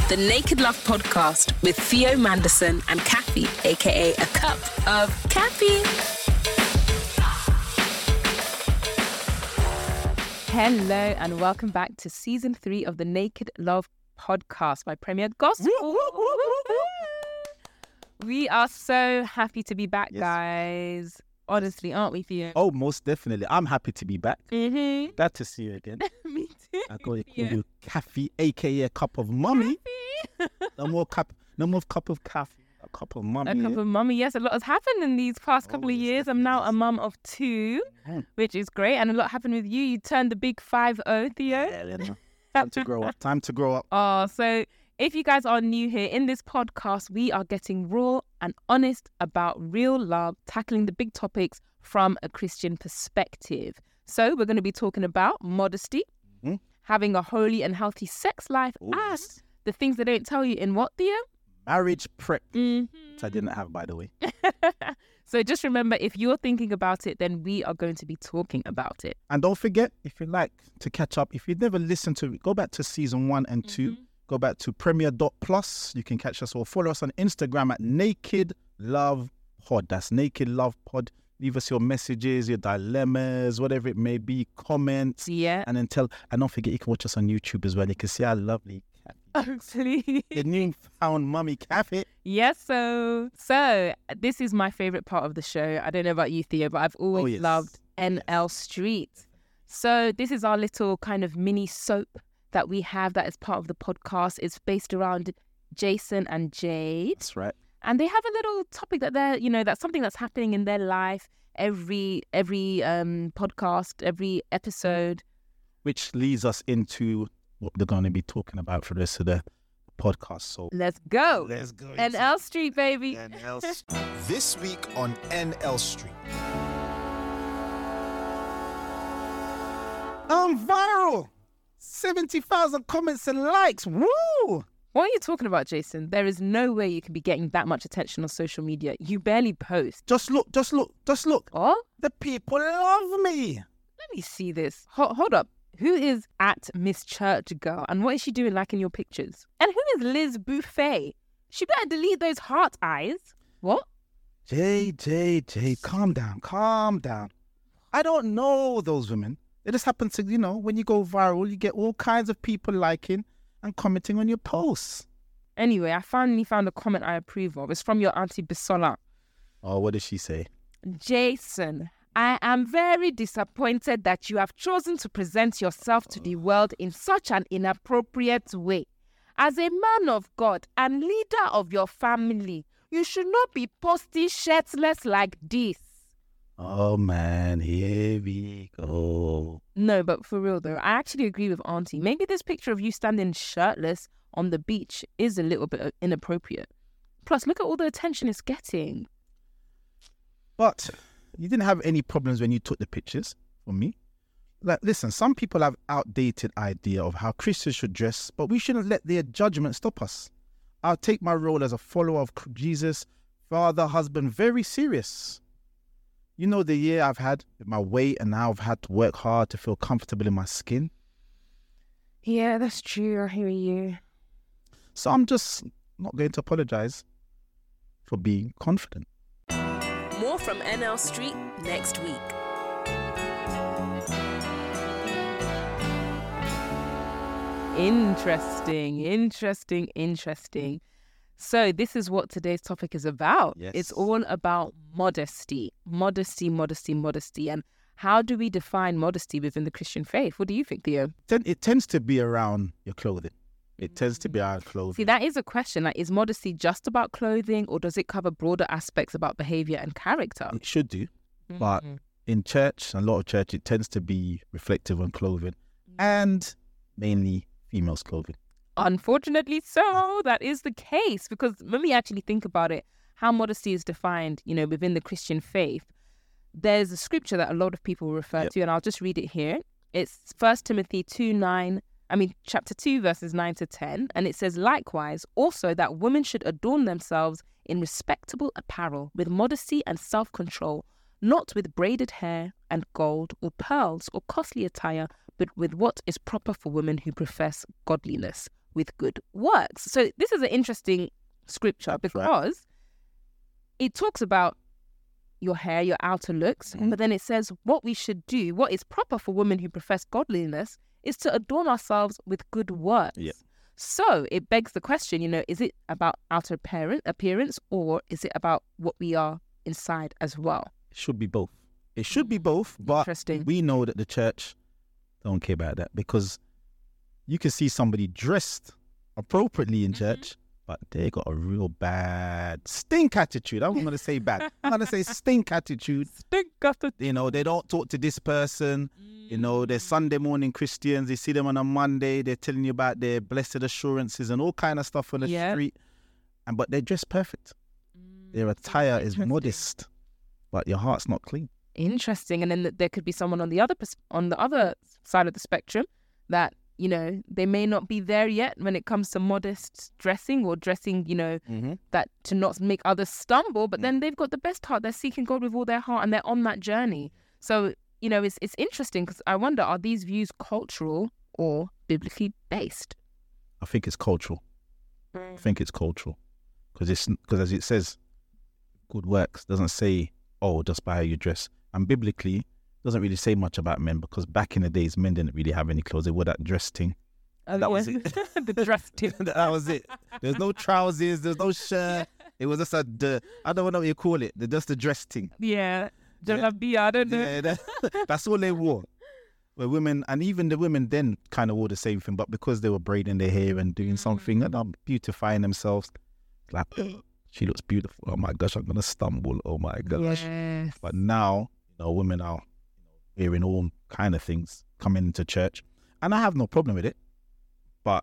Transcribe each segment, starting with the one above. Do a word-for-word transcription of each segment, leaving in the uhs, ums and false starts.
The Naked Love Podcast with Theo Manderson and Kathy, aka A Cup of Kathy. Hello and welcome back to season three of the Naked Love Podcast by Premier Gospel. We are so happy to be back, yes. guys. Honestly, aren't we, Theo? Oh, most definitely. I'm happy to be back. Mm-hmm. Glad to see you again. Me too. I got to call you Kathy, aka a cup of mummy. no more cup, no more cup of Kathy. A cup of mummy. A cup yeah? of mummy. Yes, a lot has happened in these past couple oh, of yes, years. I'm now a mum of two, mm-hmm. which is great. And a lot happened with you. You turned the big five oh, Theo. Yeah, yeah. Time to grow up. Time to grow up. Oh, so if you guys are new here, in this podcast, we are getting raw and honest about real love, tackling the big topics from a Christian perspective. So we're going to be talking about modesty, mm-hmm. having a holy and healthy sex life, Ooh, and yes. the things they don't tell you in what, Theo? Marriage prep. Mm-hmm. Which I didn't have, by the way. So just remember, if you're thinking about it, then we are going to be talking about it. And don't forget, if you like to catch up, if you've never listened to it, go back to season one and two. Mm-hmm. Go back to premier dot plus. You can catch us or follow us on Instagram at Naked Love Pod. That's Naked Love Pod. Leave us your messages, your dilemmas, whatever it may be, comments. Yeah. And then tell, and don't forget, you can watch us on YouTube as well. You can see our lovely Kathy. Actually. The newfound mummy Kathy. Yes, so, so this is my favourite part of the show. I don't know about you, Theo, but I've always oh, yes. loved N L Street. So this is our little kind of mini soap that we have that is part of the podcast. It's based around Jason and Jade. That's right. And they have a little topic that they're, you know, that's something that's happening in their life every every um, podcast, every episode. Which leads us into what they're going to be talking about for the rest of the podcast. So let's go. Let's go. N L Street, baby. N L Street. This week on N L Street. I'm viral. seventy thousand comments and likes. Woo! What are you talking about, Jason? There is no way you can be getting that much attention on social media. You barely post. Just look, just look, just look. Oh? The people love me. Let me see this. Ho- hold up. Who is at Miss Church Girl? And what is she doing liking your pictures? And who is Liz Buffet? She better delete those heart eyes. What? Jay, Jay, Jay, calm down, calm down. I don't know those women. It just happens to, you know, when you go viral, you get all kinds of people liking and commenting on your posts. Anyway, I finally found a comment I approve of. It's from your auntie Bisola. Oh, what did she say? Jason, I am very disappointed that you have chosen to present yourself to the world in such an inappropriate way. As a man of God and leader of your family, you should not be posting shirtless like this. Oh, man, here we go. No, but for real, though, I actually agree with Auntie. Maybe this picture of you standing shirtless on the beach is a little bit inappropriate. Plus, look at all the attention it's getting. But you didn't have any problems when you took the pictures from me. Like, listen, some people have outdated idea of how Christians should dress, but we shouldn't let their judgment stop us. I'll take my role as a follower of Jesus, father, husband, very serious. You know the year I've had with my weight and now I've had to work hard to feel comfortable in my skin. Yeah, that's true. I hear you. So I'm just not going to apologize for being confident. More from N L Street next week. Interesting, interesting, interesting. So this is what today's topic is about. Yes. It's all about modesty, modesty, modesty, modesty. And how do we define modesty within the Christian faith? What do you think, Theo? It tends to be around your clothing. It tends to be around clothing. See, that is a question. Like, is modesty just about clothing, or does it cover broader aspects about behavior and character? It should do. Mm-hmm. But in church, a lot of church, it tends to be reflective on clothing and mainly females' clothing. Unfortunately so, that is the case, because when we actually think about it, how modesty is defined, you know, within the Christian faith, there's a scripture that a lot of people refer yep. to, and I'll just read it here. It's First Timothy two nine, I mean, chapter two, verses nine to ten, and it says, likewise, also that women should adorn themselves in respectable apparel, with modesty and self-control, not with braided hair and gold or pearls or costly attire, but with what is proper for women who profess godliness. with good works. So this is an interesting scripture That's right. because it talks about your hair, your outer looks, Mhm. but then it says what we should do, what is proper for women who profess godliness, is to adorn ourselves with good works. Yeah. So it begs the question, you know, is it about outer appearance, appearance or is it about what we are inside as well? It should be both. It should be both, but Interesting. we know that the church don't care about that, because you can see somebody dressed appropriately in Mhm. church, but they got a real bad stink attitude. I'm not going to say bad. I'm going to say stink attitude. Stink after- You know, they don't talk to this person. You know, they're Sunday morning Christians. You see them on a Monday. They're telling you about their blessed assurances and all kind of stuff on the Yeah. street. And but they're dressed perfect. Their attire is Interesting. modest, but your heart's not clean. Interesting. And then th- there could be someone on the other pers- on the other side of the spectrum that, you know, they may not be there yet when it comes to modest dressing or dressing, you know, Mm-hmm. that to not make others stumble, but then they've got the best heart. They're seeking God with all their heart and they're on that journey. So, you know, it's it's interesting because I wonder, are these views cultural or biblically based? I think it's cultural. I think it's cultural, because it's because as it says, good works doesn't say, oh, just by how you dress, and biblically doesn't really say much about men, because back in the days men didn't really have any clothes. They wore that dress thing. Oh, That was yeah. it. The dress tip. That was it. There's no trousers. There's no shirt. It was just a the I don't know what you call it. The, just the dress thing. Yeah. Jalabia, I don't know. Yeah, that, that's all they wore. Where women, and even the women then kind of wore the same thing, but because they were braiding their hair and doing something and um, beautifying themselves, like, she looks beautiful. Oh my gosh, I'm gonna stumble. Oh my gosh. Yes. But now, you know, women are wearing all kind of things coming into church, and I have no problem with it. But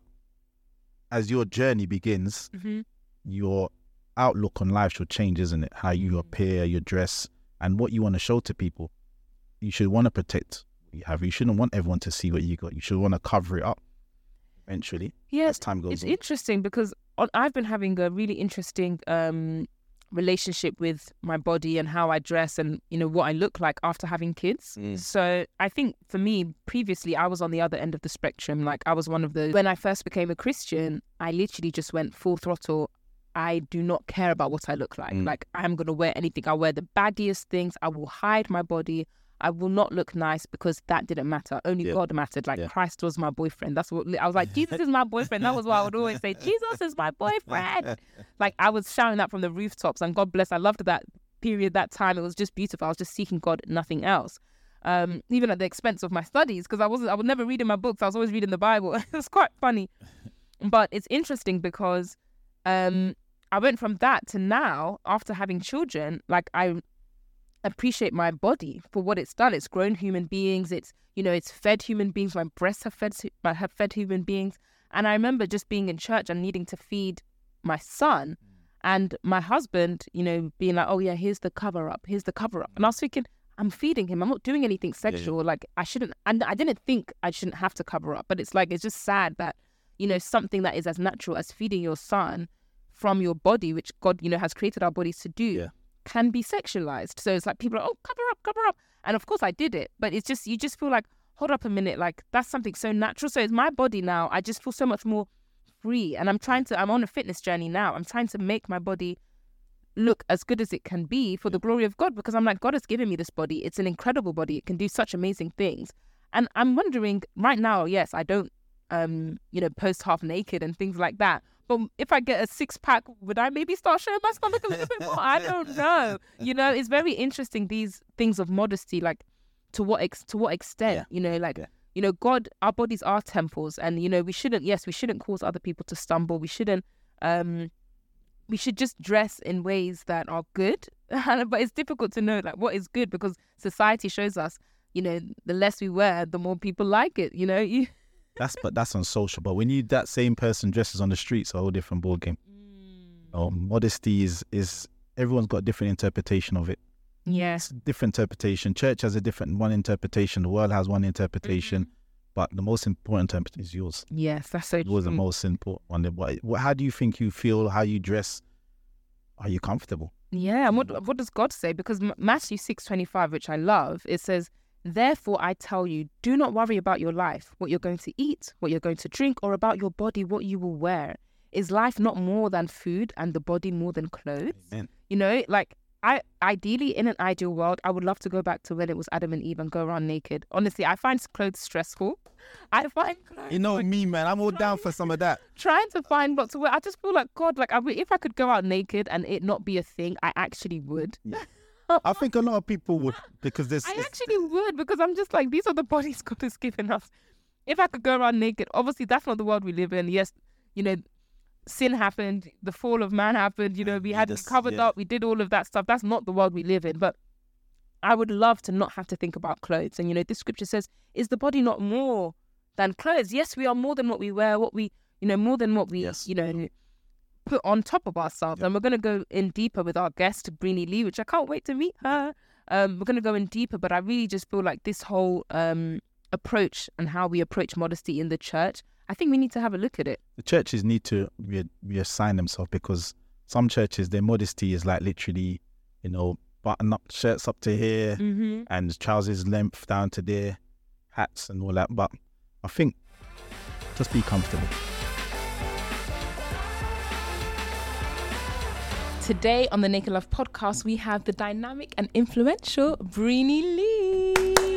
as your journey begins, Mm-hmm. your outlook on life should change, isn't it? How you appear, your dress, and what you want to show to people. You should want to protect what you have. You shouldn't want everyone to see what you got. You should want to cover it up eventually Yeah, as time goes it's on. interesting because on- I've been having a really interesting um, relationship with my body and how I dress and, you know, what I look like after having kids. Mm. So I think for me, previously, I was on the other end of the spectrum. Like I was one of those, when I first became a Christian, I literally just went full throttle. I do not care about what I look like. Mm. Like I'm going to wear anything. I'll wear the baggiest things. I will hide my body. I will not look nice because that didn't matter. Only Yeah. God mattered. Like Yeah. Christ was my boyfriend. That's what I was like. Jesus is my boyfriend. That was what I would always say. Jesus is my boyfriend. Like I was shouting that from the rooftops, and God bless. I loved that period, that time. It was just beautiful. I was just seeking God, nothing else. Um, even at the expense of my studies, because I wasn't. I was never reading my books. I was always reading the Bible. It was quite funny, but it's interesting because um, I went from that to now after having children. Like I appreciate my body for what it's done. It's grown human beings. It's, you know, it's fed human beings. My breasts have fed have fed human beings. And I remember just being in church and needing to feed my son, and my husband, you know, being like, "Oh yeah, here's the cover up. Here's the cover up." And I was thinking, I'm feeding him. I'm not doing anything sexual. yeah. Like I shouldn't. And I didn't think I shouldn't have to cover up. But it's like it's just sad that, you know, something that is as natural as feeding your son from your body, which God, you know, has created our bodies to do, Yeah. can be sexualized. So it's like people are, oh, cover up, cover up. And of course I did it, but it's just, you just feel like, hold up a minute, like that's something so natural. So it's my body now. I just feel so much more free. And I'm trying to, I'm on a fitness journey now. I'm trying to make my body look as good as it can be for the glory of God, because I'm like, God has given me this body. It's an incredible body. It can do such amazing things. And I'm wondering right now, yes, I don't, um, you know, post half naked and things like that. But if I get a six pack, would I maybe start showing my stomach a little bit more? I don't know. You know, it's very interesting, these things of modesty, like to what ex- to what extent, Yeah. you know, like, Yeah. you know, God, our bodies are temples, and, you know, we shouldn't, yes, we shouldn't cause other people to stumble. We shouldn't, um, we should just dress in ways that are good. But it's difficult to know, like, what is good, because society shows us, you know, the less we wear, the more people like it, you know? You... That's but that's on social. But when you that same person dresses on the streets, a whole different ball game. Oh, modesty is is everyone's got a different interpretation of it. Yes. It's a different interpretation. Church has a different one interpretation. The world has one interpretation. But the most important interpretation is yours. Yes, that's so Yours is the true. most important one. What, what, how do you think you feel? How you dress? Are you comfortable? Yeah, and what what does God say? Because M- Matthew six twenty five, which I love, it says, Therefore, I tell you, do not worry about your life, what you're going to eat, what you're going to drink, or about your body, what you will wear. Is life not more than food and the body more than clothes? Amen. You know, like I ideally in an ideal world, I would love to go back to when it was Adam and Eve and go around naked. Honestly, I find clothes stressful. I find clothes, You know me, man. I'm all down for some of that. trying to find what to wear. I just feel like, God, like I, if I could go out naked and it not be a thing, I actually would. Yeah. I think a lot of people would, because there's. I it's- actually would, because I'm just like, these are the bodies God has given us. If I could go around naked, obviously that's not the world we live in. Yes, you know, sin happened, the fall of man happened, you know, we had Just- covered yeah. up, we did all of that stuff. That's not the world we live in. But I would love to not have to think about clothes. And, you know, this scripture says, is the body not more than clothes? Yes, we are more than what we wear, what we, you know, more than what we, Yes. you know, put on top of ourselves. Yeah. And we're going to go in deeper with our guest, Brini Lee, which I can't wait to meet her. Um, we're going to go in deeper, but I really just feel like this whole um, approach and how we approach modesty in the church, I think we need to have a look at it. The churches need to re- reassign themselves, because some churches, their modesty is like literally, you know, button up shirts up to here Mm-hmm. and trousers length down to there, hats and all that. But I think just be comfortable. Today on the Naked Love podcast, we have the dynamic and influential Brini Lee.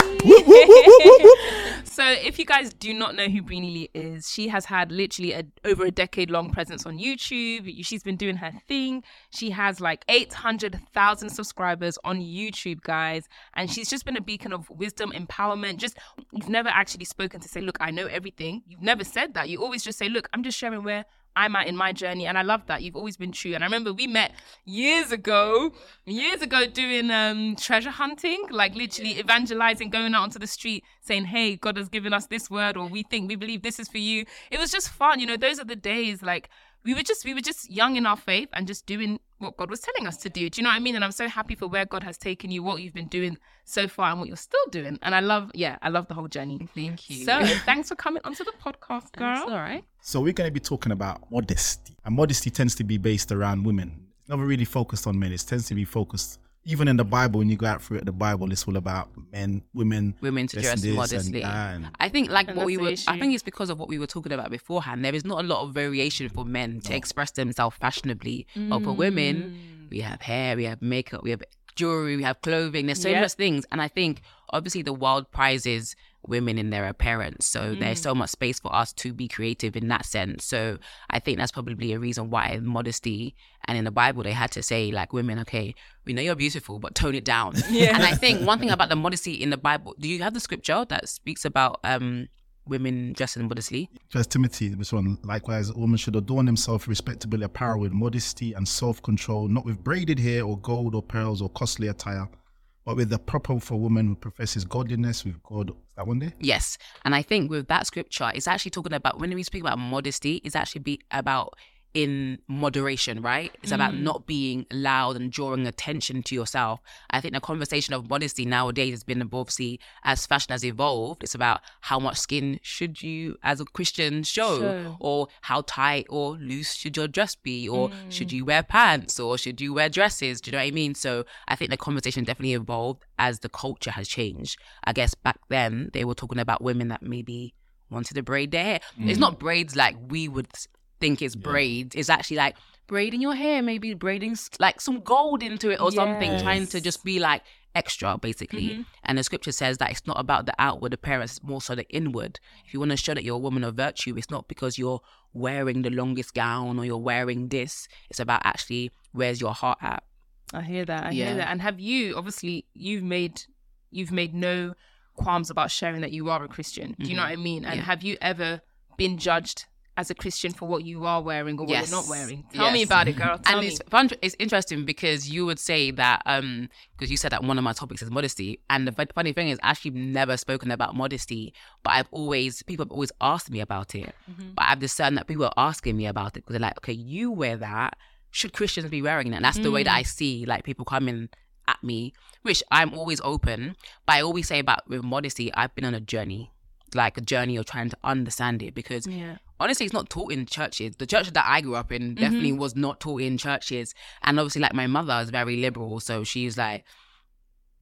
So if you guys do not know who Brini Lee is, she has had literally a, over a decade long presence on YouTube. She's been doing her thing. She has like eight hundred thousand subscribers on YouTube, guys. And she's just been a beacon of wisdom, empowerment. Just, you've never actually spoken to say, look, I know everything. You've never said that. You always just say, look, I'm just sharing where I'm at in my journey. And I love that. You've always been true. And I remember we met years ago, years ago doing um, treasure hunting, like literally evangelizing, going out onto the street saying, hey, God has given us this word, or we think, we believe this is for you. It was just fun. You know, those are the days, like we were just, we were just young in our faith and just doing what God was telling us to do. Do you know what I mean? And I'm so happy for where God has taken you, what you've been doing so far and what you're still doing. And I love, yeah, I love the whole journey. Thank you. So thanks for coming onto the podcast, girl. That's all right. So we're going to be talking about modesty. And modesty tends to be based around women. It's never really focused on men. It tends to be focused, even in the Bible, when you go out through it, the Bible, it's all about men, women. Women to this dress and this modestly. And, and I think like And what we that's the were, I issue. think it's because of what we were talking about beforehand. There is not a lot of variation for men to express themselves fashionably. But for women, we have hair, we have makeup, we have jewelry, we have clothing. There's so Yep. much things. And I think obviously the world prizes women in their appearance. So there's so much space for us to be creative in that sense. So I think that's probably a reason why in modesty and in the Bible they had to say like women, okay, we know you're beautiful, but tone it down. Yeah. And I think one thing about the modesty in the Bible, do you have the scripture that speaks about um women dressing modestly? First Timothy, this one, likewise, a woman should adorn himself with respectable apparel with modesty and self-control, not with braided hair or gold or pearls or costly attire, but with the proper for woman who professes godliness with God. Is that one day? Yes. And I think with that scripture, it's actually talking about, when we speak about modesty, it's actually be about in moderation, right? It's about not being loud and drawing attention to yourself. I think the conversation of modesty nowadays has been obviously, as fashion has evolved, it's about how much skin should you as a Christian show, Sure. or how tight or loose should your dress be, or should you wear pants, or should you wear dresses? Do you know what I mean? So I think the conversation definitely evolved as the culture has changed. I guess back then they were talking about women that maybe wanted to braid their hair. It's not braids like we would think it's braids. It's actually like braiding your hair, maybe braiding s- like some gold into it or something, Yes. trying to just be like extra basically. And the scripture says that it's not about the outward appearance, it's more so the inward. If you want to show that you're a woman of virtue, it's not because you're wearing the longest gown or you're wearing this. It's about actually, where's your heart at? I hear that. I Yeah. hear that. And have you, obviously, you've made you've made no qualms about sharing that you are a Christian. Do you know what I mean? And Yeah. have you ever been judged as a Christian for what you are wearing or what Yes. you're not wearing? Tell me Yes. about it, girl. Tell And me. it's fun, it's interesting because you would say that um because you said that one of my topics is modesty, and the fu- funny thing is, I've actually never spoken about modesty, but I've always people have always asked me about it. But I've discerned that people are asking me about it because they're like, okay, you wear that, should Christians be wearing that? And that's the way that I see like people coming at me, which I'm always open. But I always say about with modesty, I've been on a journey, like a journey of trying to understand it, because Yeah. honestly, it's not taught in churches. The church that I grew up in definitely was not taught in churches. And obviously, like, my mother is very liberal, so she's like,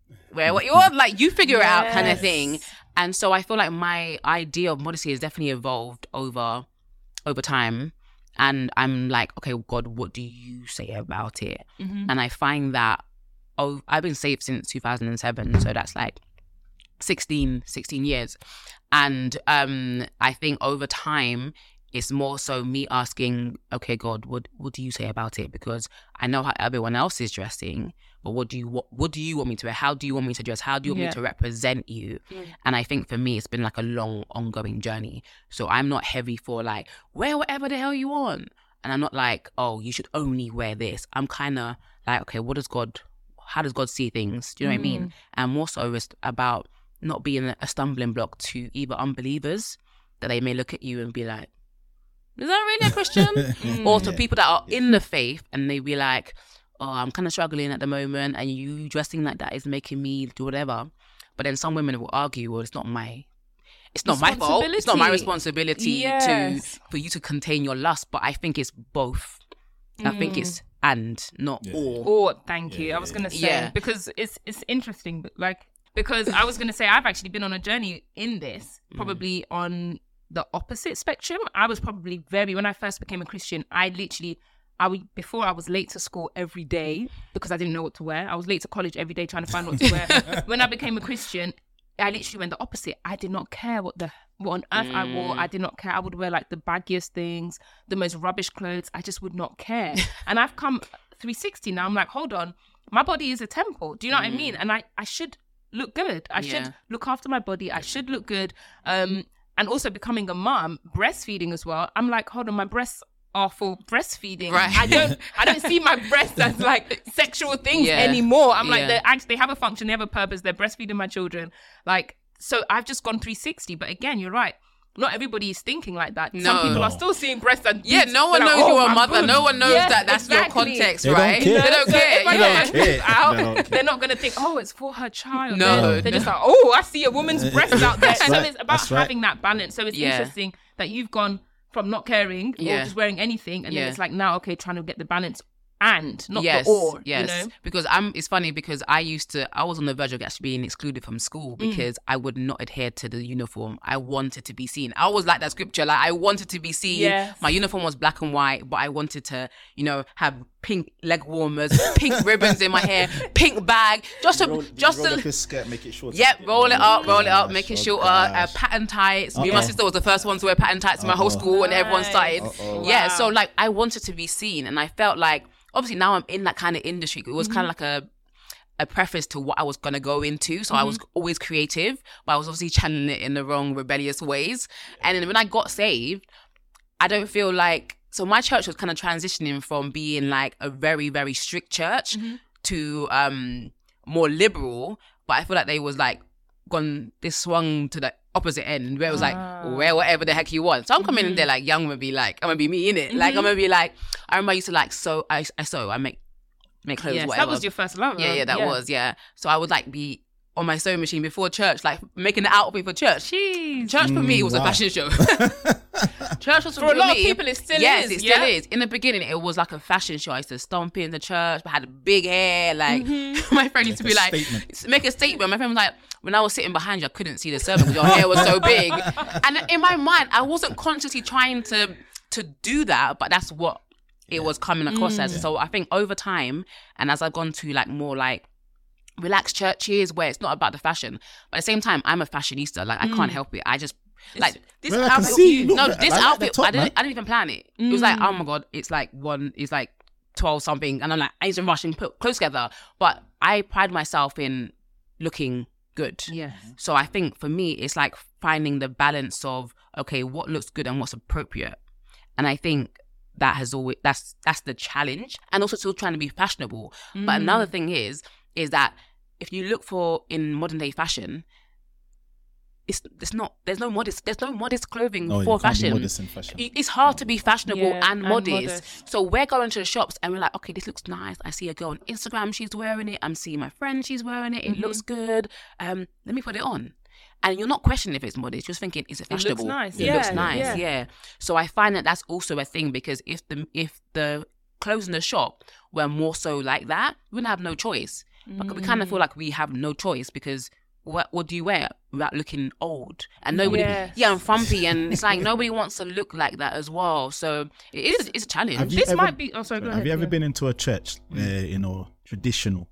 wear what you want, like you figure it out kind of Yes. thing. And so I feel like my idea of modesty has definitely evolved over over time. And I'm like, okay, God, what do you say about it? Mhm. And I find that, oh, I've been saved since two thousand seven. So that's like sixteen, sixteen years. And um, I think over time, it's more so me asking, okay, God, what what do you say about it? Because I know how everyone else is dressing, but what do you what, what do you want me to wear? How do you want me to dress? How do you want Yeah. me to represent you? And I think for me, it's been like a long, ongoing journey. So I'm not heavy for like, wear whatever the hell you want. And I'm not like, oh, you should only wear this. I'm kind of like, okay, what does God, how does God see things? Do you know what I mean? And more so it's about not being a stumbling block to either unbelievers that they may look at you and be like, is that really a Christian? Or to people that are in the faith and they be like, oh, I'm kind of struggling at the moment and you dressing like that is making me do whatever. But then some women will argue, well, it's not my, it's not my fault. It's not my responsibility Yes. to for you to contain your lust. But I think it's both. I think it's and, not or. Or thank you. I was gonna say Yeah. because it's it's interesting, but like because I was gonna say I've actually been on a journey in this, probably on the opposite spectrum. I was probably very when I first became a Christian, I literally I would before I was late to school every day because I didn't know what to wear. I was late to college every day trying to find what to wear. When I became a Christian, I literally went the opposite. I did not care what the what on earth I wore. I did not care. I would wear like the baggiest things, the most rubbish clothes. I just would not care. And I've come three sixty now. I'm like, hold on, my body is a temple. Do you know what I mean? And I I should look good. I Yeah. should look after my body. I should look good. Um, and also becoming a mom, breastfeeding as well. I'm like, hold on, my breasts are for breastfeeding. Right. I don't I don't see my breasts as like sexual things Yeah. anymore. I'm like Yeah. they act they have a function, they have a purpose, they're breastfeeding my children. Like so I've just gone three sixty. But again, you're right. Not everybody is thinking like that. Some No. people No. are still seeing breasts and Yeah, boobs. no one They're like, knows "Oh, you're a my mother. boobs." No one knows Yes, that that's exactly. your context, They don't right? care. They don't So care. if I yeah. get my boobs out, They don't care. they're not going to think, oh, it's for her child. No. They're, they're just like, oh, I see a woman's breast out there. That's So right. it's about That's right. having that balance. So it's Yeah. interesting that you've gone from not caring Yeah. or just wearing anything. And Yeah. then it's like now, okay, trying to get the balance and not yes, the or, yes. you know? Because I'm. It's funny because I used to. I was on the verge of actually being excluded from school because I would not adhere to the uniform. I wanted to be seen. I was like that scripture. Like I wanted to be seen. Yes. My uniform was black and white, but I wanted to, you know, have pink leg warmers, pink ribbons in my hair, pink bag, just to, Roll, just roll to. up his skirt, make it short. Yep, roll it up, roll it up, gosh, make it oh shorter. Uh, gosh. pattern tights. Me and my Uh-oh. sister was the first one to wear pattern tights in my whole Uh-oh. school, and everyone started. Uh-oh. Yeah, Wow. so like I wanted to be seen, and I felt like obviously now I'm in that kind of industry. It was kind of like a a preface to what I was gonna go into. So I was always creative, but I was obviously channeling it in the wrong, rebellious ways. And then when I got saved, I don't feel like so my church was kind of transitioning from being like a very, very strict church to um more liberal. But I feel like they was like gone they swung to the opposite end where it was like wear whatever the heck you want. So I'm coming in there like young, I'm gonna be like I'm gonna be me in it. Like I'm gonna be like I remember I used to like sew I, I sew I make make clothes Yes, whatever. that was your first love. Yeah, yeah, that was, yeah. So I would like be on my sewing machine before church, like making the outfit for church. Jeez. Church for me was wow. a fashion show. Church was For a lot of me- people, it still yes, is, it still yeah? is. In the beginning, it was like a fashion show. I used to stomp into church. I had big hair. Like Mm-hmm. my friend used to Make be a like, statement. make a statement. My friend was like, when I was sitting behind you, I couldn't see the sermon because your hair was so big. And in my mind, I wasn't consciously trying to to do that, but that's what it was coming across Mm. as. So I think over time, and as I've gone to like more like relaxed churches where it's not about the fashion, but at the same time, I'm a fashionista. Like I can't help it. I just like this Well, I can outfit. see you look no, like- this I like the outfit. top, I didn't. man. I didn't even plan it. It was like, oh my god, it's like one. It's like twelve something, and I'm like, I need to rush and put clothes together. But I pride myself in looking good. Yes. So I think for me, it's like finding the balance of okay, what looks good and what's appropriate. And I think that has always that's that's the challenge, and also still trying to be fashionable. But another thing is is that if you look for in modern day fashion, it's it's not there's no modest there's no modest clothing Oh, you for can't be fashion. modest in fashion. It- It's hard to be fashionable Yeah, and and modest. modest. So we're going to the shops and we're like, okay, this looks nice. I see a girl on Instagram, she's wearing it. I'm seeing my friend, she's wearing it. It looks good. Um, let me put it on. And you're not questioning if it's modest. You're just thinking, is it looks fashionable? nice. It Yeah, looks nice. yeah. Yeah. So I find that that's also a thing because if the if the clothes in the shop were more so like that, we wouldn't have no choice. But we kind of feel like we have no choice because what what do you wear without looking old? And nobody, Yes. yeah, and frumpy, and it's like nobody wants to look like that as well. So it is it's a challenge. Have you This ever- might be. Oh, sorry. Go Have ahead, you ever yeah. been into a church, uh, you know, traditional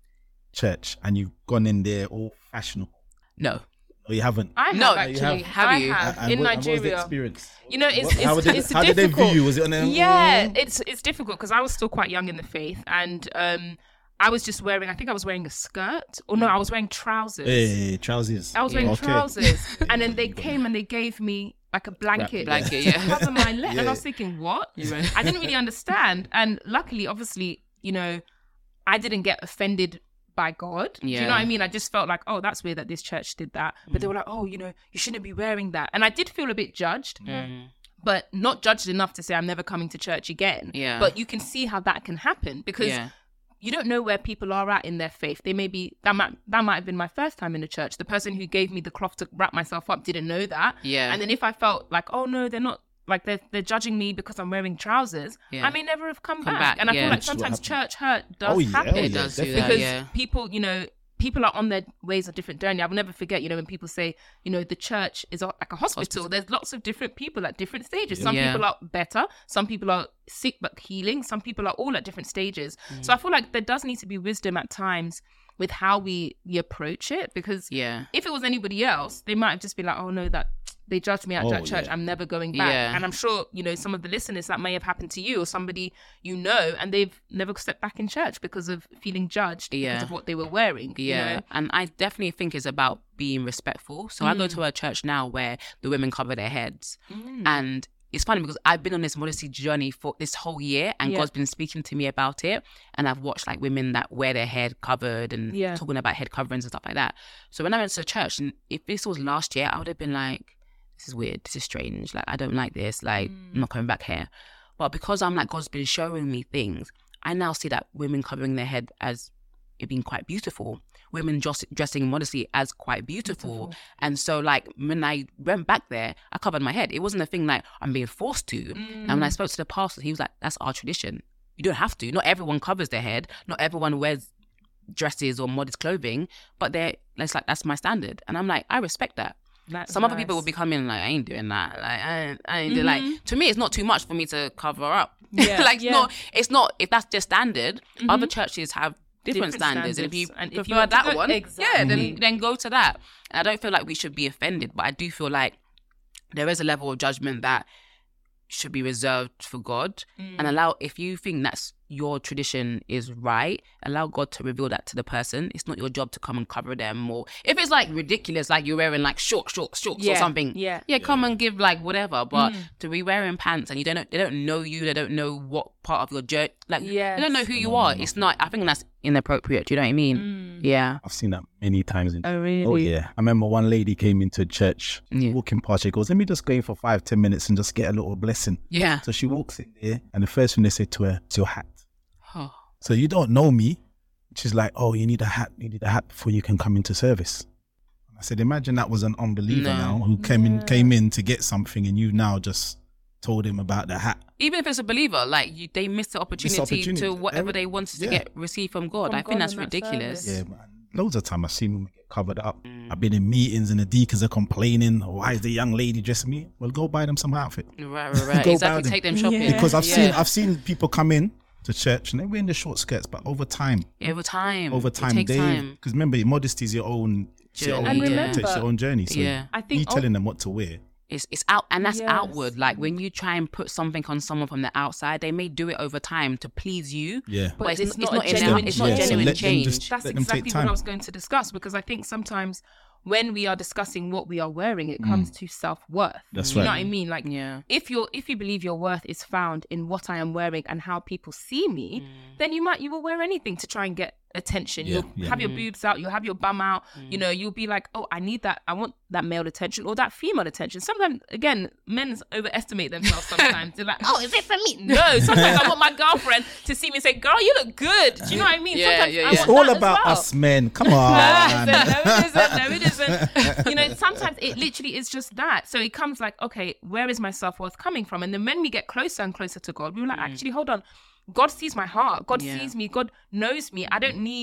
church, and you've gone in there all fashionable? No, Or you haven't? I have No, actually. you have. Have I you? have And in what- and what was the Nigeria. experience? You know, it's What- it's, how did, it's how did they difficult. view you? Was it on a, Yeah, it's it's difficult because I was still quite young in the faith, and um, I was just wearing. I think I was wearing a skirt, or no, I was wearing trousers. Hey, trousers. I was wearing Okay. trousers, and then they came and they gave me like a blanket, blanket, to yeah. cover my leg, and Yeah. I was thinking, what? I didn't really understand, and luckily, obviously, you know, I didn't get offended by God. Do you Yeah. know what I mean? I just felt like, oh, that's weird that this church did that, but they were like, oh, you know, you shouldn't be wearing that, and I did feel a bit judged. Mm. But not judged enough to say I'm never coming to church again. Yeah. But you can see how that can happen because Yeah. you don't know where people are at in their faith. They may be that might that might have been my first time in the church. The person who gave me the cloth to wrap myself up didn't know that. Yeah. And then if I felt like, oh no, they're not like they're they're judging me because I'm wearing trousers, Yeah. I may never have come, Come back. back, And I yeah. feel like That's what sometimes happened. church hurt does Oh, yeah, happen. oh, It yeah, does do definitely. that. Because Yeah. people, you know, people are on their ways of different journey. I will never forget, you know, when people say, you know, the church is a- like a hospital. There's lots of different people at different stages. Some Yeah. people are better. Some people are sick but healing. Some people are all at different stages. Mm. So I feel like there does need to be wisdom at times with how we, we approach it. Because Yeah. if it was anybody else, they might have just been like, oh no, that they judged me at Oh, that church. yeah. I'm never going back. Yeah. And I'm sure, you know, some of the listeners that may have happened to you or somebody you know, and they've never stepped back in church because of feeling judged Yeah. because of what they were wearing. you Yeah, know? and I definitely think it's about being respectful. So I go to a church now where the women cover their heads, and it's funny because I've been on this modesty journey for this whole year, and Yeah. God's been speaking to me about it. And I've watched like women that wear their head covered and Yeah. talking about head coverings and stuff like that. So when I went to church, and if this was last year, I would have been like, "This is weird. This is strange. Like I don't like this. Like I'm not coming back here." But because I'm like God's been showing me things, I now see that women covering their head as it being quite beautiful. Women just dressing modestly as quite beautiful. And so like when I went back there, I covered my head. It wasn't a thing like I'm being forced to. And when I spoke to the pastor, he was like, that's our tradition. You don't have to. Not everyone covers their head. Not everyone wears dresses or modest clothing, but they're it's like that's my standard. And I'm like, I respect that. That's Some other people will nice. be coming like, I ain't doing that. Like I ain't, I ain't doing like to me it's not too much for me to cover up. Yeah, like it's yeah. not it's not if that's just standard, other churches have different, Different standards. And if you standards. And if prefer you want to that go- one, yeah, Exactly. then then go to that. And I don't feel like we should be offended, but I do feel like there is a level of judgment that should be reserved for God, and allow if you think that's your tradition is right, allow God to reveal that to the person. It's not your job to come and cover them, or if it's like ridiculous, like you're wearing like short, short, shorts Yeah, or something. yeah. yeah, come and give like whatever. But to be wearing pants and you don't know, they don't know you, they don't know what part of your journey, like Yes. they don't know who you are. It's not. I think that's inappropriate. Do you know what I mean? Yeah. I've seen that many times. In, Oh, really? oh yeah. I remember one lady came into church, Yeah. walking past. She goes, "Let me just go in for five, ten minutes and just get a little blessing." Yeah. So she walks in there, and the first thing they say to her, "It's your hat." Oh. So you don't know me. She's like, "Oh, you need a hat. You need a hat before you can come into service." I said, "Imagine that was an unbeliever No. now who came in came in to get something, and you now just told him about the hat." Even if it's a believer, like you, they missed the opportunity, opportunity. to whatever Every- they wanted to yeah. get received from God. From I think God that's in that ridiculous. service. Yeah, man. Loads of time I've seen women get covered up. I've been in meetings and the deacons are complaining, "Why is the young lady dressing me?" Well, go buy them some outfit. Right, right, right. Go exactly. about it. Take them shopping. Yeah. Because I've Yeah. seen I've seen people come in to church and they're wearing the short skirts, but over time, over time. over It time, takes they time. because remember, modesty is your own, it's your Journey, own, And remember- it's your own journey. So Yeah. I think you al- telling them what to wear. It's it's out, and that's Yes. outward. Like when you try and put something on someone from the outside, they may do it over time to please you. Yeah. But, it's, it's, not not a in their, genuine it's not Yeah, so genuine let them change. just- That's Let them take exactly what time. I was going to discuss, because I think sometimes when we are discussing what we are wearing, it comes to self-worth. That's you right. know what I mean? Like, Yeah. if you're if you believe your worth is found in what I am wearing and how people see me, then you might you will wear anything to try and get attention. Yeah, You'll yeah. have your boobs out, you'll have your bum out, you know, you'll be like, oh, I need that, I want that male attention or that female attention. Sometimes, again, men overestimate themselves sometimes. They're like, oh, is it for me? No, sometimes I want my girlfriend to see me and say, girl, you look good. Do you know what I mean? Yeah, sometimes yeah, I yeah. It's want all that as about well. us men. Come No, on. it isn't. No, it isn't. No, it isn't. You know, sometimes it literally is just that. So it comes like, okay, where is my self-worth coming from? And then when we get closer and closer to God, we're like, actually, hold on. God sees my heart. God Yeah. sees me. God knows me. I don't need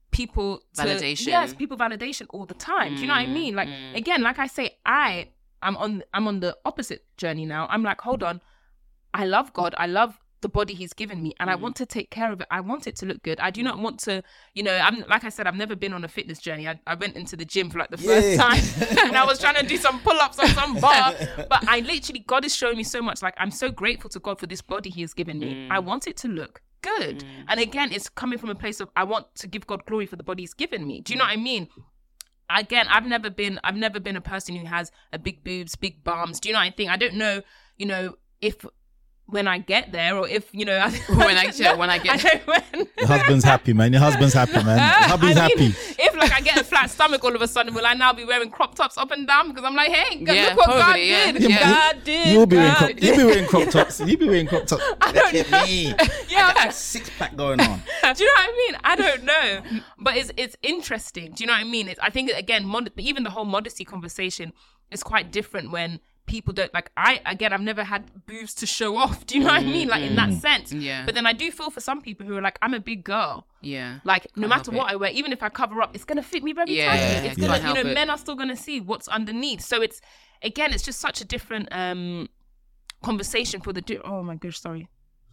people to, Validation. yes, people validation all the time. Do you know what I mean? Like mm. again, like I say, I I'm on I'm on the opposite journey now. I'm like, hold on, I love God. I love the body he's given me, and mm. I want to take care of it. I want it to look good. I do not want to, you know, I'm like I said, I've never been on a fitness journey. I, I went into the gym for like the first yeah. time and I was trying to do some pull-ups on some bar, but I literally, God is showing me so much. Like, I'm so grateful to God for this body he has given me. Mm. I want it to look good. Mm. And again, it's coming from a place of, I want to give God glory for the body he's given me. Do you know what I mean? Again, I've never been, I've never been a person who has a big boobs, big bums. Do you know what I think? I don't know, you know, if when I get there, or if, you know, when I yeah, when I get I when. Your husband's happy, man. Your husband's happy, man. Your husband's I mean, happy. If like I get a flat stomach all of a sudden, will I now be wearing crop tops up and down? Because I'm like, hey, God, Yeah, look what probably, God yeah. did. Yeah. God did. You'll be wearing God crop. did. You'll be wearing crop tops. You'll be wearing crop tops. I don't Look at me. Yeah, I got a six pack going on. do you know what I mean? I don't know, but it's it's interesting. Do you know what I mean? It's, I think again, mod- even the whole modesty conversation is quite different when people don't like. I again, I've never had boobs to show off. Do you know what I mean? Like in that sense. Yeah. But then I do feel for some people who are like, I'm a big girl. yeah. Like no Can't matter help what it. I wear, even if I cover up, it's gonna fit me very Yeah, tightly. It's yeah. gonna, Can't you know, help it. men are still gonna see what's underneath. So it's again, it's just such a different um conversation for the. Di- oh my gosh, sorry.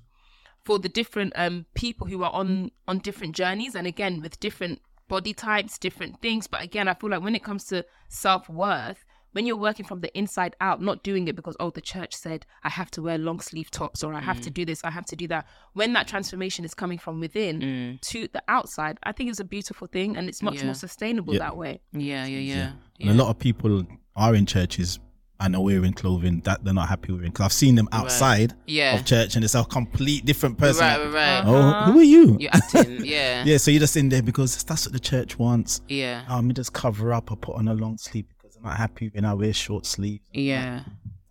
For the different um people who are on on different journeys, and again with different body types, different things. But again, I feel like when it comes to self-worth, when you're working from the inside out, not doing it because, oh, the church said I have to wear long sleeve tops, or I have to do this, I have to do that. When that transformation is coming from within Mm. to the outside, I think it's a beautiful thing, and it's much Yeah. more sustainable Yeah. that way. Yeah, yeah, yeah. And a lot of people are in churches and are wearing clothing that they're not happy with. Because I've seen them outside Yeah. of church and it's a complete different person. Right, right, right. Oh, who are you? You're acting, yeah. Yeah, so you're just in there because that's what the church wants. Yeah. Oh, let me just cover up or put on a long sleeve because I'm not happy when I wear short sleeves. Yeah.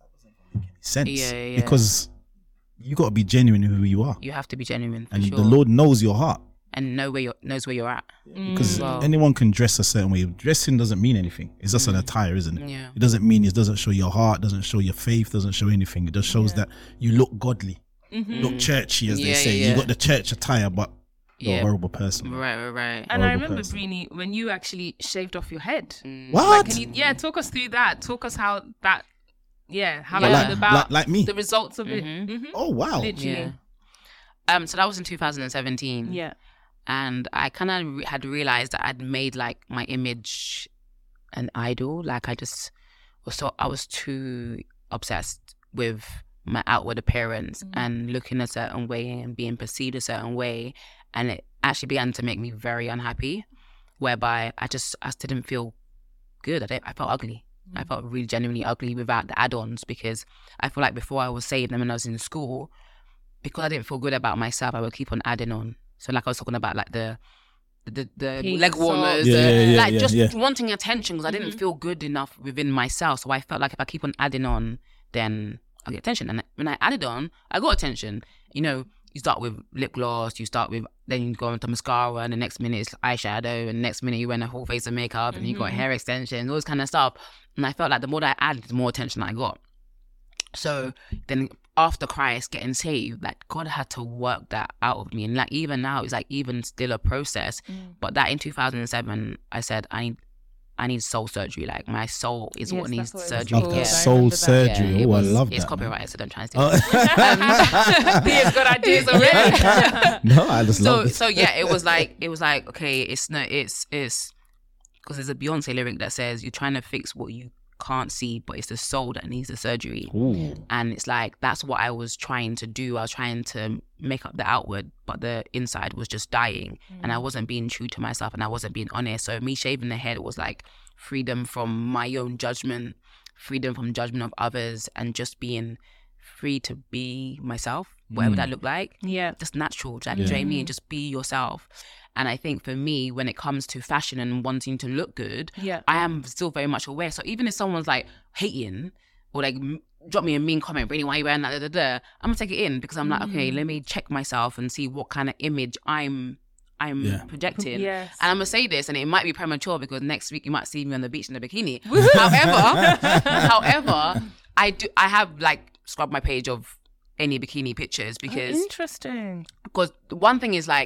Sense. Yeah, yeah, yeah. Because you got to be genuine in who you are. You have to be genuine for And sure. the Lord knows your heart. and know where you're knows where you're at. Because Wow. anyone can dress a certain way. Dressing doesn't mean anything. It's just an attire, isn't it? Yeah. It doesn't mean, it doesn't show your heart, doesn't show your faith, doesn't show anything. It just shows that you look godly, look churchy, as they Yeah, say. yeah, You yeah. got the church attire, but you're Yeah. a horrible person. Right, right, right. And I Horrible remember, person. Brini, when you actually shaved off your head. What? Can you, yeah, talk us through that. Talk us how that, yeah, how Yeah. that Like, was about like, like me? the results of Mhm. it. Mhm. Oh, wow. Literally. Yeah. Um. So that was in two thousand seventeen. Yeah. And I kind of re- had realized that I'd made like my image an idol. Like I just was so I was too obsessed with my outward appearance and looking a certain way and being perceived a certain way, and it actually began to make me very unhappy. Whereby I just I just didn't feel good. I didn't, I felt ugly. I felt really genuinely ugly without the add-ons, because I feel like before I was saved and when I was in school, because I didn't feel good about myself, I would keep on adding on. So like I was talking about like the the, the Pink leg warmers, socks. Yeah, the, yeah, yeah, like yeah, just yeah. wanting attention because I didn't feel good enough within myself. So I felt like if I keep on adding on, then I'll get attention. And when I added on, I got attention. You know, you start with lip gloss, you start with, then you go into mascara, and the next minute it's eyeshadow, and the next minute you wear a whole face of makeup, and you got hair extensions, all this kind of stuff. And I felt like the more that I added, the more attention I got. So then after Christ getting saved, like God had to work that out of me. And like even now, it's like even still a process. But that in two thousand seven, I said, I need, I need soul surgery. Like my soul is Yes, what needs that's what it was surgery. Love that. Yeah. Yeah. Soul remember that. surgery. Yeah, it oh, was- I love It's that. man. copyrighted, so don't try and steal Oh. it. He has got ideas already. No, I just so love it. so yeah, it was like it was like okay, it's no, it's it's because there's a Beyonce lyric that says you're trying to fix what you can't see, but it's the soul that needs the surgery. Ooh. And it's like that's what I was trying to do. I was trying to make up the outward, but the inside was just dying, and I wasn't being true to myself, and I wasn't being honest. So me shaving the head was like freedom from my own judgment, freedom from judgment of others, and just being free to be myself, whatever that looked like. Yeah. Just natural, like, Yeah. do you know what I mean? Just be yourself. And I think for me, when it comes to fashion and wanting to look good, Yeah. I am still very much aware. So even if someone's like hating or like m- drop me a mean comment, really, why are you wearing that? Da, da, da, I'm gonna take it in because I'm like, okay, let me check myself and see what kind of image I'm I'm Yeah. projecting. Yes. And I'm gonna say this, and it might be premature because next week you might see me on the beach in a bikini. however, however, I do I have like scrubbed my page of any bikini pictures because Interesting. because the one thing is like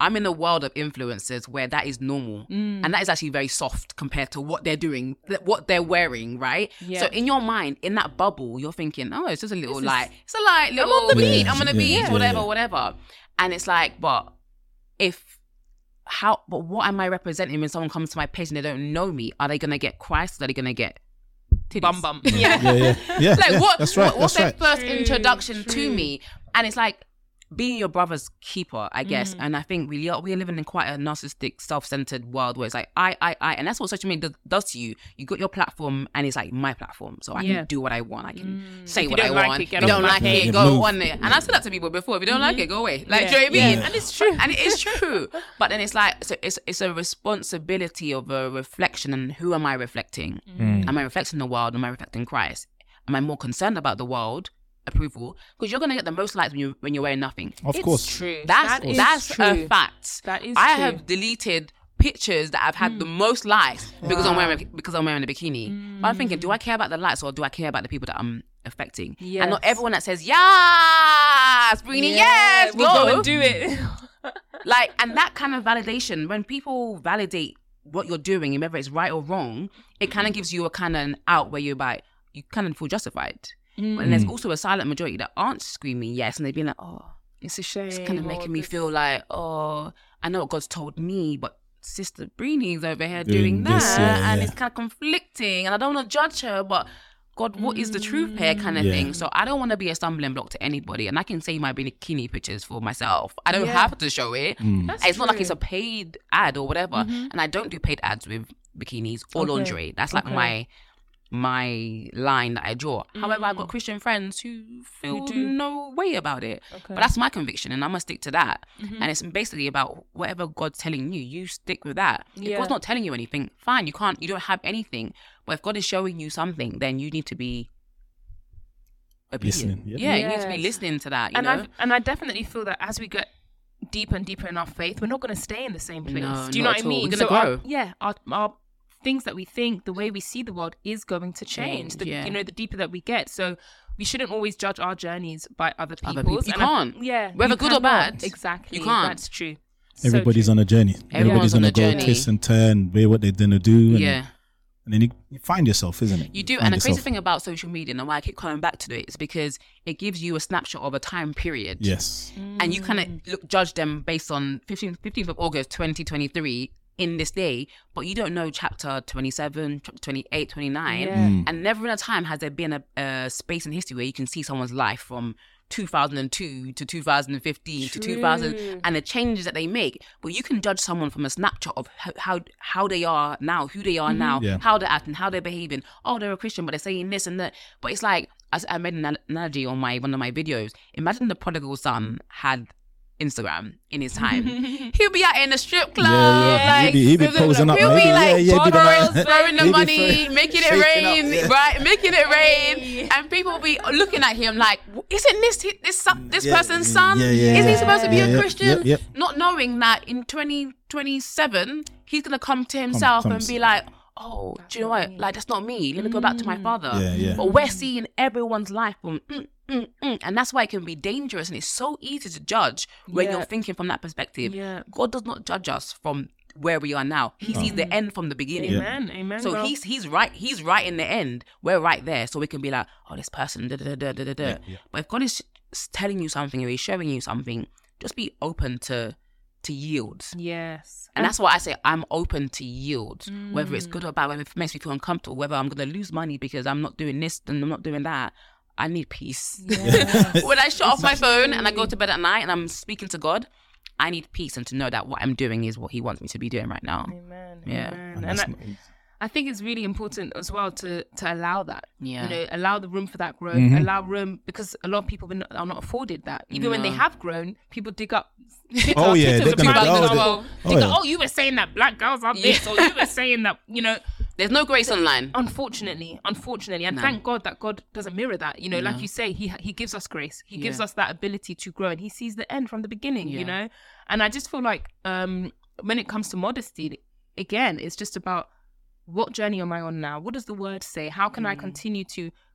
I'm in a world of influencers where that is normal. Mm. And that is actually very soft compared to what they're doing, th- what they're wearing, right? Yeah. So in your mind, in that bubble, you're thinking, oh, it's just a little This is- light. It's a light little on the beach. beach. I'm on the Yeah, beach, yeah, whatever, yeah. whatever. And it's like, but if, how, but what am I representing when someone comes to my page and they don't know me? Are they going to get Christ? Are they going to get titties? Bum bum. Yeah, yeah, yeah. Like what, That's right. what what's that's their right. first True, introduction true. to me? And it's like being your brother's keeper, I guess. And I think we are, we are living in quite a narcissistic, self-centered world where it's like I, I, I, and that's what social media does, does to you. You got your platform, and it's like my platform, so I Yeah. can do what I want. I can say If you what I don't like want. it, get if you off don't my like page. it, go Move. on it. And I said that to people before. If you don't like it, go away. Like, Yeah. do you know what I mean? Yeah. And it's true. And it is true. But then it's like so it's it's a responsibility of a reflection. And who am I reflecting? Am I reflecting the world? Am I reflecting Christ? Am I more concerned about the world approval? Because you're gonna get the most likes when you when you're wearing nothing. Of It's course. true. That's That is that's true. a fact. That is I true. have deleted pictures that have had the most likes because I'm wearing because I'm wearing a bikini. But I'm thinking, do I care about the likes or do I care about the people that I'm affecting? And not Yes. everyone that says yes, Brini, yes, we'll go. go and do it. Like, and that kind of validation, when people validate what you're doing, and whether it's right or wrong, it kind of gives you a kind of an out where you're like, you kind of feel justified. But then there's also a silent majority that aren't screaming yes, and they've been like, oh, It's a shame. it's kind of making me feel like, oh, I know what God's told me, but Sister Brini's over here Doing doing, that, this, yeah, and yeah. it's kind of conflicting, and I don't want to judge her, but God, what is the truth here, kind of Yeah. thing. So I don't want to be a stumbling block to anybody, and I can say my bikini pictures for myself. I don't Yeah. have to show it. That's It's not like true. it's a paid ad or whatever, and I don't do paid ads with bikinis or Okay. lingerie. That's like Okay. my my line that I draw. However, I've got Christian friends who feel do. no way about it. Okay. But that's my conviction, and I'm gonna stick to that. And it's basically about whatever God's telling you, you stick with that. If Yeah. God's not telling you anything, fine, you can't, you don't have anything. But if God is showing you something, then you need to be obedient. Listening, yeah. Yeah, you need to be Yes. listening to that. You and know, I and I definitely feel that as we get deeper and deeper in our faith, we're not going to stay in the same place. No, Do you know not what I at all. mean? We're gonna So our- grow. yeah, our, our things that we think, the way we see the world, is going to change. Change, the, yeah. You know, the deeper that we get. So we shouldn't always judge our journeys by other people's. Other people. You And I- can't. yeah, Whether you good or cannot. bad, Exactly. you can't. That's true. So Everybody's true. on a journey. Everybody's on gonna a go journey. twist and turn, wear what they're gonna do. And, yeah. and then you, you find yourself, isn't it? You do, find and the crazy yourself. thing about social media and why I keep coming back to it is because it gives you a snapshot of a time period. Yes. And you kind of look judge them based on fifteenth, fifteenth of August twenty twenty-three in this day, but you don't know chapter twenty-seven, chapter twenty-eight, twenty-nine. Yeah. Mm. And never in a time has there been a, a space in history where you can see someone's life from two thousand two to two thousand fifteen to two thousand True. and the changes that they make. But you can judge someone from a snapshot of how how, how they are now, who they are now, Yeah. how they're acting, how they're behaving. Oh, they're a Christian, but they're saying this and that. But it's like, as I made an an- analogy on my one of my videos. Imagine the prodigal son had Instagram in his time. He'll be out in the strip club, Yeah, yeah. like He'd be- he'd be posing up, he'll maybe. be Yeah, like yeah, he'd be the bottles, man. throwing the He'd be money, throw- making it shaking up, rain, yeah. right? Making it rain, and people will be looking at him like, isn't this hi- this son, this Yeah, person's son? yeah, yeah, Isn't he yeah. supposed to be Yeah, a yeah, Christian? yep, yep. Not knowing that in twenty twenty-seven he's gonna come to himself comes- and be like, oh, do you know what? Like, that's not me. Let me go back to my father. Yeah, yeah. But we're seeing everyone's life from, mm, mm, mm. And that's why it can be dangerous. And it's so easy to judge when Yeah. you're thinking from that perspective. Yeah. God does not judge us from where we are now. He sees the end from the beginning. Amen. Amen. So girl. he's he's right. He's right in the end. We're right there. So we can be like, oh, this person. Da, da, da, da, da, da. But if God is telling you something or He's showing you something, just be open to to yield. Yes. And that's why I say I'm open to yield, whether it's Mm. good or bad, whether it makes me feel uncomfortable, whether I'm going to lose money because I'm not doing this and I'm not doing that. I need peace. When I shut off my phone and I go to bed at night and I'm speaking to God, I need peace and to know that what I'm doing is what He wants me to be doing right now. Amen. Yeah. Amen. And And that's I, not easy. I think it's really important as well to to allow that. Yeah. You know, allow the room for that growth. Mm-hmm. Allow room because a lot of people are not, are not afforded that. Even when they No. have grown, people dig up. Pick Oh, up yeah, pictures they're of gonna private go as there. well. Oh, Dig yeah. up, oh, you were saying that black girls are this, or you were saying that, you know. There's no grace online. Unfortunately, unfortunately, and No. thank God that God doesn't mirror that. You know, No. like you say, He He gives us grace. He gives Yeah. us that ability to grow, and He sees the end from the beginning. Yeah. You know, and I just feel like um, when it comes to modesty, again, it's just about what journey am I on now? What does the Word say? How can I continue to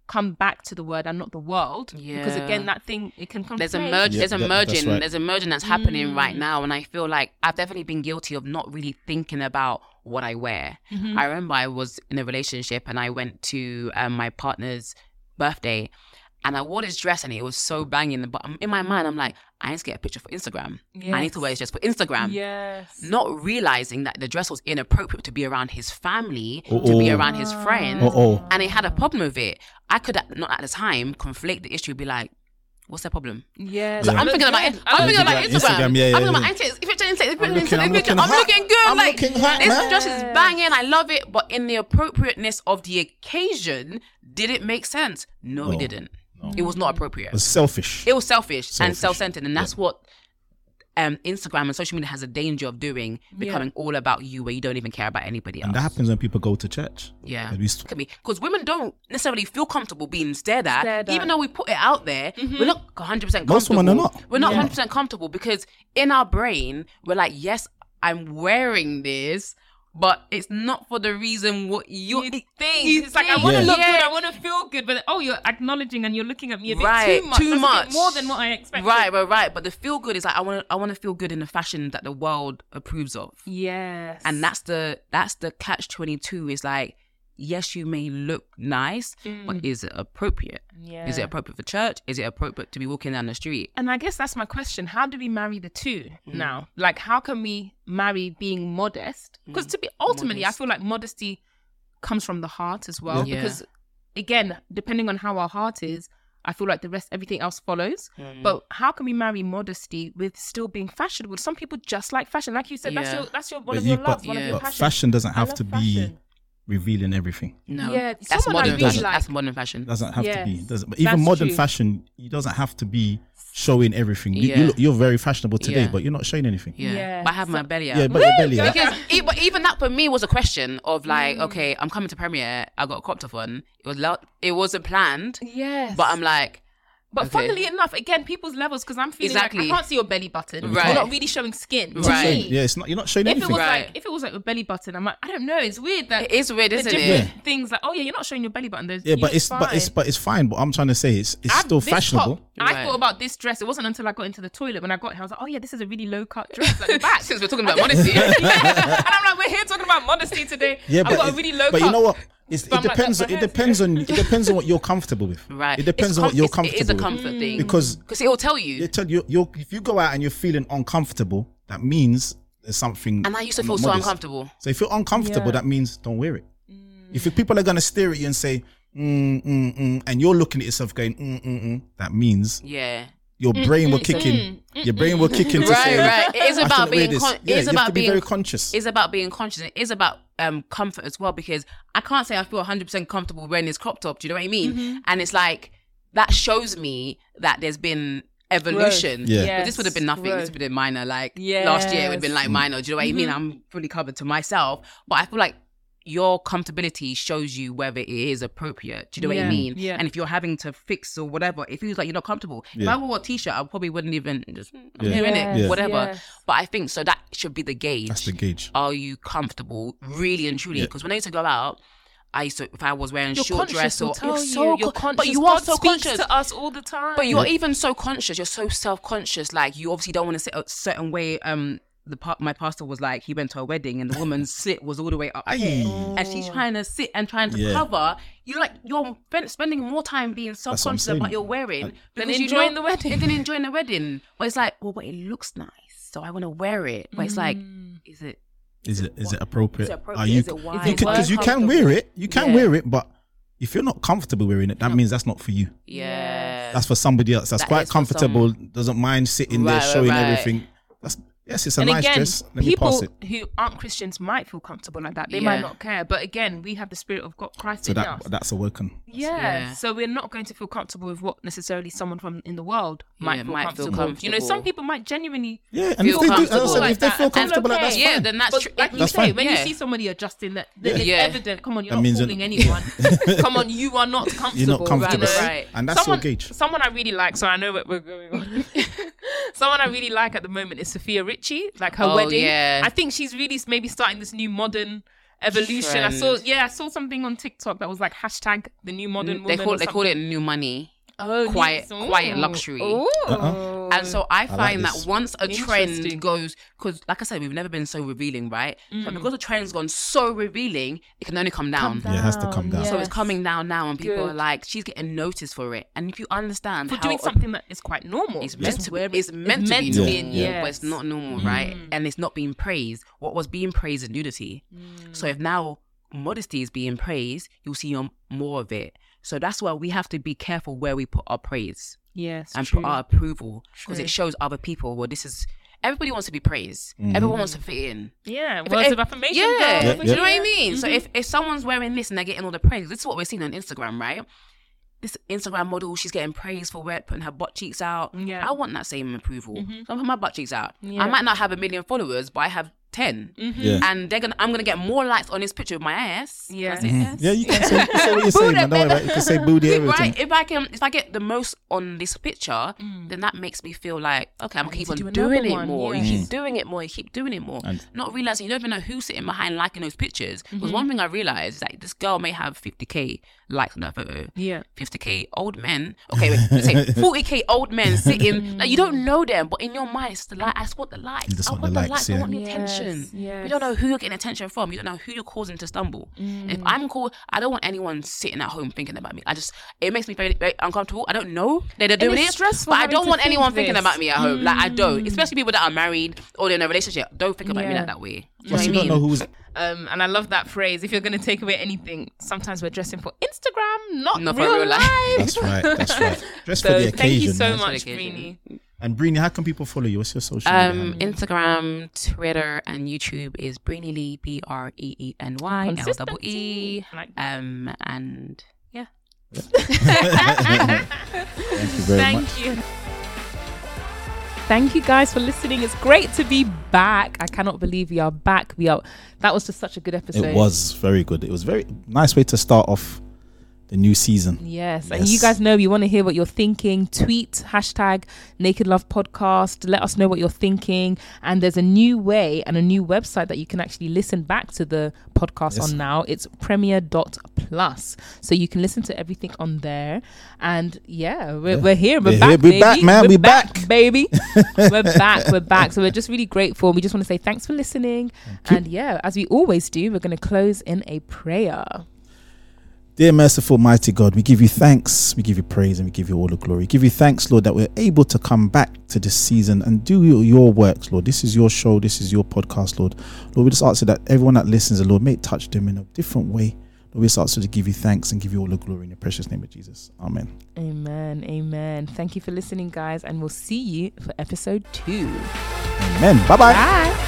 come back to the word and not the world. Yeah. Because again, that thing, it can come. There's a merge. Yeah, there's a that- that's merging. right. There's a merging that's happening Mm. right now, and I feel like I've definitely been guilty of not really thinking about what I wear. Mm-hmm. I remember I was in a relationship and I went to um, my partner's birthday, and I wore this dress and it was so banging. But in my mind, I'm like, I need to get a picture for Instagram. I need to wear this dress for Instagram. Yes. Not realizing that the dress was inappropriate to be around his family, to be Uh-oh. around his friends, Uh-oh. and he had a problem with it. I could not at the time conflate the issue, be like, what's the problem? Yes. Yeah. I'm thinking about it. I'm thinking about Instagram, Instagram. Instagram, yeah, yeah, I'm thinking about yeah. Instagram. If it's Instagram, if it's I'm looking- Instagram, I'm looking I'm hot. looking good. I'm like looking hot, this man. dress is banging. I love it, but in the appropriateness of the occasion, did it make sense? No, No. it didn't. It was not appropriate. It was selfish. It was selfish, and Selfish. self-centered, and that's what um, Instagram and social media has a danger of doing, becoming all about you, where you don't even care about anybody else. And that happens when people go to church. Yeah. And we st- Look at me, because women don't necessarily feel comfortable being stared at, Stared at. even though we put it out there. We're not one hundred percent Most comfortable. women are not. We're not Yeah. one hundred percent comfortable because in our brain we're like, yes, I'm wearing this, but it's not for the reason what you, You think. think. It's like, I want to Yeah. look Yeah. good, I want to feel good, but oh, you're acknowledging and you're looking at me a bit Right, too much. too That's a much. bit more than what I expected. Right, right, right. But the feel good is like I want to, I want to feel good in the fashion that the world approves of. Yes. And that's the that's the catch twenty-two is like, yes, you may look nice, but is it appropriate? Yeah. Is it appropriate for church? Is it appropriate to be walking down the street? And I guess that's my question. How do we marry the two Mm. now? Like, how can we marry being modest? Because to be ultimately, Modest. I feel like modesty comes from the heart as well. Yeah. Because again, depending on how our heart is, I feel like the rest, everything else follows. Mm. But how can we marry modesty with still being fashionable? Some people just like fashion, like you said. That's Yeah. your that's your one But of you- your but- loves, one of yeah. your But passions. fashion doesn't I have love to be fashion. revealing everything. No, Yeah, that's someone I modern really fashion. like- That's modern fashion. Doesn't have to be. Yes, Doesn't, but even that's modern true. fashion, it doesn't have to be showing everything. You, Yeah. you look, you're very fashionable today, Yeah. but you're not showing anything. Yeah, Yeah. but I have my belly out. Yeah, but your belly out. because e- but even that for me was a question of like, Mm. okay, I'm coming to premiere. I got a crop top on. It was lo- it wasn't planned, Yes. but I'm like, But okay. funnily enough, again, people's levels, because I'm feeling Exactly. like I can't see your belly button. Right. You're not really showing skin. To Right. me. Yeah, it's not. You're not showing If it anything. was Right. like if it was like a belly button, I'm like, I don't know. It's weird that it is weird, the isn't different it? things like, oh yeah, you're not showing your belly button. There's, yeah, but you're it's but it's fine. but it's fine. But I'm trying to say it's it's I've- still this fashionable. top, I Right. thought about this dress. It wasn't until I got into the toilet when I got here. I was like, oh yeah, this is a really low cut dress at the back. Since we're talking about modesty, yeah. And I'm like, we're here talking about modesty today. Yeah, I've but got a it- really low but cut. you know what? It's, But it I'm like, depends. but my it hair's depends on it depends on what you're comfortable with. right? It depends It's on what com- you're it's- comfortable It is a with. comfort thing Because because it will tell you. you tell you you if you go out and you're feeling uncomfortable, that means there's something. And I used to not feel so modest. uncomfortable. So if you're uncomfortable, Yeah. that means don't wear it. If you- people are gonna stare at you and say mm, mm, mm, and you're looking at yourself going mm, mm, mm, that means Yeah. your brain will kick in. Your brain will kick in to Right, say, right. It is "I about shouldn't wear being. this." Con- Yeah, it is you have about to be being very conscious. It's about being conscious. It is about um comfort as well, because I can't say I feel one hundred percent comfortable wearing this crop top. Do you know what I mean? Mm-hmm. And it's like that shows me that there's been evolution. Yeah. But this would have been nothing. This Growth. would have been minor. Like last year, it would have been like Yes. minor. Do you know what I mean? Mm-hmm. I'm fully covered to myself, but I feel like your comfortability shows you whether it is appropriate. Do you know what Yeah. I mean? Yeah. And if you're having to fix or whatever, it feels like you're not comfortable. If Yeah. I wore a t-shirt, I probably wouldn't even just I'm Yeah. here in Yes, it, Yeah. whatever. yes. But I think so that should be the gauge. That's the gauge. Are you comfortable, really and truly? Yeah. Because when I used to go out, I used to, if I was wearing Your short conscious dress will or tell you're you. so You're con- conscious. but you are God so speaks conscious. to us all the time. But you're even so conscious. You're so self-conscious. Like you obviously don't want to sit a certain way. Um, the part my pastor was like, he went to a wedding and the woman's sit was all the way up here, and she's trying to sit and trying to Yeah. cover. You're like you're spend- spending more time being what I'm self-conscious saying. about your wearing Than because you enjoying know- the wedding. and then enjoying the wedding. But it's like, well, but it looks nice, so I want to wear it. But it's like, Mm. is it? Is it is it appropriate? Is it appropriate? Are you Is it wise? you Is it because you can comfortable? wear it, you can Yeah. wear it, but if you're not comfortable wearing it, that means that's not for you. Yeah. That's for somebody else. That's That quite is for comfortable, doesn't mind sitting there Right, right, showing right. everything. That's yes, it's a And nice again, dress. Let me people pass it. who aren't Christians might feel comfortable like that. They Yeah. might not care. But again, we have the spirit of God, Christ So in that us. that's a working. Yeah. Yeah. So we're not going to feel comfortable with what necessarily someone from in the world might, Yeah, feel, might feel comfortable. You know, some comfortable. people might genuinely. Yeah, and if Feel they do, as I comfortable said, like if they that, feel and feel comfortable, like, okay. that's yeah, fine. then that's But true. like you That's say, fine. when Yeah. you see somebody adjusting, that that it's Yeah. evident. Come on, you're That not means fooling you're- anyone. Come on, you are not comfortable. You're not comfortable, You know? Right. and that's someone, your gauge. Someone I really like, so I know what we're going on. Someone I really like at the moment is Sophia Richie, like her Oh, wedding. yeah. I think she's really maybe starting this new modern evolution. I Trend. saw, yeah, I saw something on TikTok that was like hashtag the new modern woman. They call or they call it new money. Oh, quiet, new- quiet Ooh. luxury. Ooh. Uh-uh. And so I find this. that once a Interesting. trend goes, because like I said, we've never been so revealing, right? Mm. But because a trend's gone so revealing, it can only come down. Yeah, it has to come down. So it's yes. coming down now, and people are Good. like, she's getting noticed for it. And if you understand For how doing something that is quite normal. it's Just meant to wear be, it. it's meant It's to meant be to normal, be, Yeah. but it's yes. not normal, right? And it's not being praised. What was being praised is nudity. So if now modesty is being praised, you'll see um, more of it. So that's why we have to be careful where we put our praise Yes, and true. put our approval, because True. it shows other people, well, this is, everybody wants to be praised. Everyone wants to fit in. Yeah, If- words if- of affirmation. Yeah, girl, Yeah, for do you know sure. what I mean? So if, if someone's wearing this and they're getting all the praise, this is what we're seeing on Instagram, right? This Instagram model, she's getting praised for wear, putting her butt cheeks out. Yeah. I want that same approval. So I'm putting my butt cheeks out. Yeah. I might not have a million followers, but I have ten, Yeah. and they're gonna. I'm gonna get more likes on this picture of my ass. Yeah. Can I say ass? Yeah, you can say, you can say what you're saying, man. Don't worry about it. You can say booty, everything. Right, if I can, if I get the most on this picture, then that makes me feel like, okay, I'm gonna keep to on do doing another it one, more. yeah. You keep doing it more. You keep doing it more. And- Not realizing you don't even know who's sitting behind liking those pictures. Because one thing I realized is that this girl may have fifty k likes on her photo. Yeah. fifty k old men. Okay, wait, let's say forty k old men sitting. Like you don't know them, but in your mind, it's the like. I just want the likes. You just I want want the the likes, likes. I yeah. want the Yes, attention. yes. You don't know who you're getting attention from. You don't know who you're causing to stumble. If I'm cool, I don't want anyone sitting at home thinking about me. I just, it makes me very, very uncomfortable. I don't know that they're doing it's it, stressful but I having don't to want think anyone thinking this. about me at home. Like I don't, especially people that are married or they're in a relationship. Don't think about me Yeah. like that way. Do you know Plus, what I you don't mean? know who's. Um, and I love that phrase. If you're going to take away anything, sometimes we're dressing for Instagram, not, Not for real, real life. life. That's right. That's right. Dress for So the thank you occasion. so man. much, For the occasion. Brini. And Brini, how can people follow you? What's your social media? Um, handle? Instagram, Twitter, and YouTube is Breeny Lee, B R E E N Y L double E. Like- Um, and yeah. Thank you very Thank much. you. Thank you guys for listening. It's great to be back. I cannot believe we are back. We are. That was just such a good episode. It was very good. It was very nice way to start off the new season. Yes. And Yes. you guys know we want to hear what you're thinking. Tweet hashtag Naked Love Podcast. Let us know what you're thinking. And there's a new way and a new website that you can actually listen back to the podcast Yes. on now. It's premier dot plus. So you can listen to everything on there. And yeah, we're, Yeah. we're here. We're, We're back. here. We're baby. back, man. We're We're back. baby. We're back. We're back. So we're just really grateful. We just want to say thanks for listening. And yeah, as we always do, we're going to close in a prayer. Dear merciful, mighty God, we give you thanks, we give you praise, and we give you all the glory. Give you thanks, Lord, that we're able to come back to this season and do your, your works, Lord. This is your show, this is your podcast, Lord. Lord, we just ask that everyone that listens, Lord, may it touch them in a different way. Lord, we just ask to give you thanks and give you all the glory in the precious name of Jesus. Amen. Amen. Amen. Thank you for listening, guys, and we'll see you for episode two. Amen. Bye-bye. Bye.